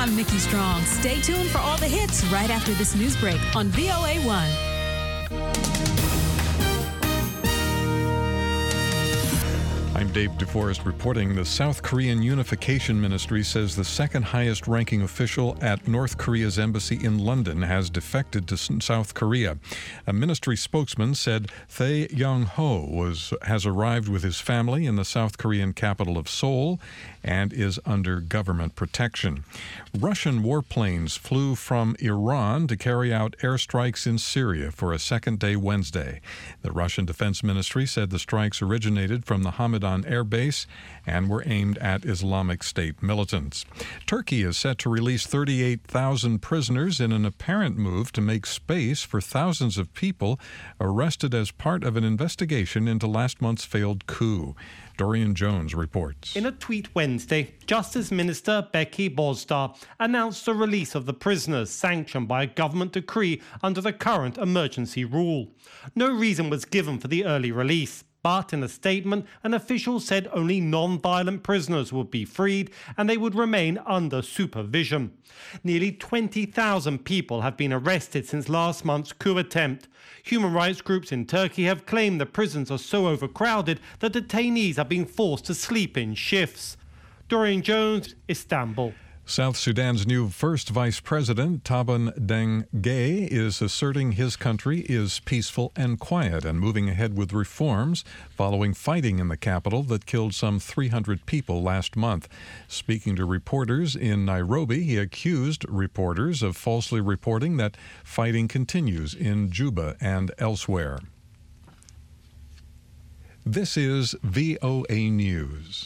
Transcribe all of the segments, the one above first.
I'm Nikki Strong. Stay tuned for all the hits right after this news break on VOA1. I'm Dave DeForest reporting. The South Korean Unification Ministry says the second highest ranking official at North Korea's embassy in London has defected to South Korea. A ministry spokesman said Thae Young-ho has arrived with his family in the South Korean capital of Seoul and is under government protection. Russian warplanes flew from Iran to carry out airstrikes in Syria for a second day Wednesday. The Russian Defense Ministry said the strikes originated from the Hamadan Air Base and were aimed at Islamic State militants. Turkey is set to release 38,000 prisoners in an apparent move to make space for thousands of people arrested as part of an investigation into last month's failed coup. Dorian Jones reports. In a tweet Wednesday, Justice Minister Becky Bozdar announced the release of the prisoners sanctioned by a government decree under the current emergency rule. No reason was given for the early release. But in a statement, an official said only non-violent prisoners would be freed and they would remain under supervision. Nearly 20,000 people have been arrested since last month's coup attempt. Human rights groups in Turkey have claimed the prisons are so overcrowded that detainees are being forced to sleep in shifts. Dorian Jones, Istanbul. South Sudan's new first vice president, Taban Deng Gai, is asserting his country is peaceful and quiet and moving ahead with reforms following fighting in the capital that killed some 300 people last month. Speaking to reporters in Nairobi, he accused reporters of falsely reporting that fighting continues in Juba and elsewhere. This is VOA News.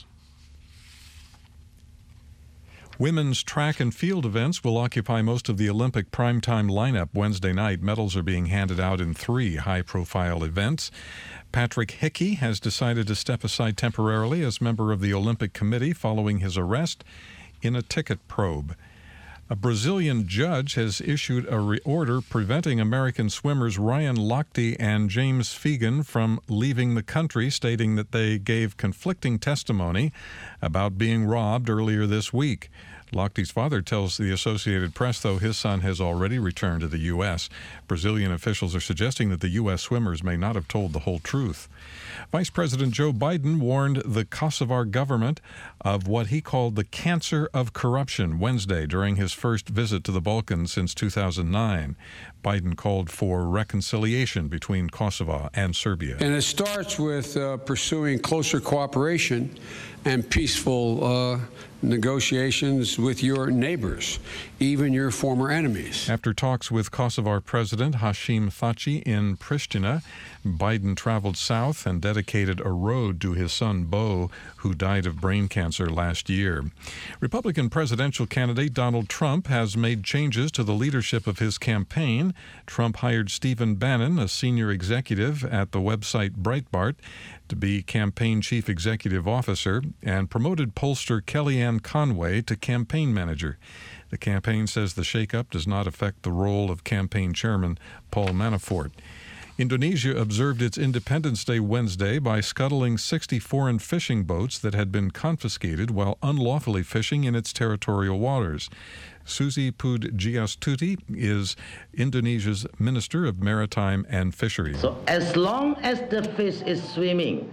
Women's track and field events will occupy most of the Olympic primetime lineup Wednesday night. Medals are being handed out in 3 high-profile events. Patrick Hickey has decided to step aside temporarily as member of the Olympic Committee following his arrest in a ticket probe. A Brazilian judge has issued a order preventing American swimmers Ryan Lochte and James Fegan from leaving the country, stating that they gave conflicting testimony about being robbed earlier this week. Lochte's father tells the Associated Press, though, his son has already returned to the U.S. Brazilian officials are suggesting that the U.S. swimmers may not have told the whole truth. Vice President Joe Biden warned the Kosovar government of what he called the cancer of corruption Wednesday during his first visit to the Balkans since 2009. Biden called for reconciliation between Kosovo and Serbia. And it starts with pursuing closer cooperation and peaceful negotiations with your neighbors, even your former enemies. After talks with Kosovar President Hashim Thaçi in Pristina, Biden traveled south and dedicated a road to his son Beau, who died of brain cancer last year. Republican presidential candidate Donald Trump has made changes to the leadership of his campaign. Trump hired Stephen Bannon, a senior executive at the website Breitbart, to be campaign chief executive officer, and promoted pollster Kellyanne Conway to campaign manager. The campaign says the shakeup does not affect the role of campaign chairman Paul Manafort. Indonesia observed its Independence Day Wednesday by scuttling 60 foreign fishing boats that had been confiscated while unlawfully fishing in its territorial waters. Susi Pujiastuti is Indonesia's Minister of Maritime and Fisheries. So as long as the fish is swimming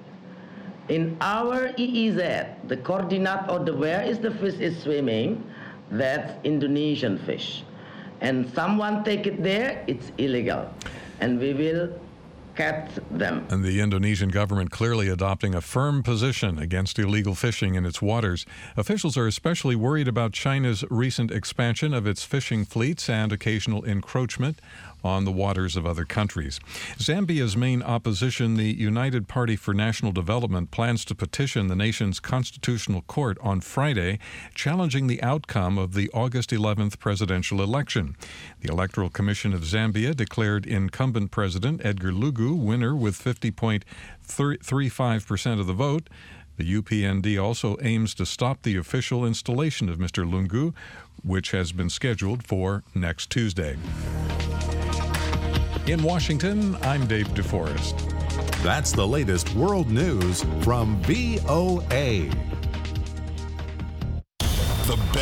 in our EEZ, the coordinate or the where is the fish is swimming, that's Indonesian fish. And someone take it there, it's illegal. And we will catch them. And the Indonesian government clearly adopting a firm position against illegal fishing in its waters. Officials are especially worried about China's recent expansion of its fishing fleets and occasional encroachment on the waters of other countries. Zambia's main opposition, the United Party for National Development, plans to petition the nation's constitutional court on Friday, challenging the outcome of the August 11th presidential election. The Electoral Commission of Zambia declared incumbent President Edgar Lungu winner with 50.35% of the vote. The UPND also aims to stop the official installation of Mr. Lungu, which has been scheduled for next Tuesday. In Washington, I'm Dave DeForest. That's the latest world news from VOA.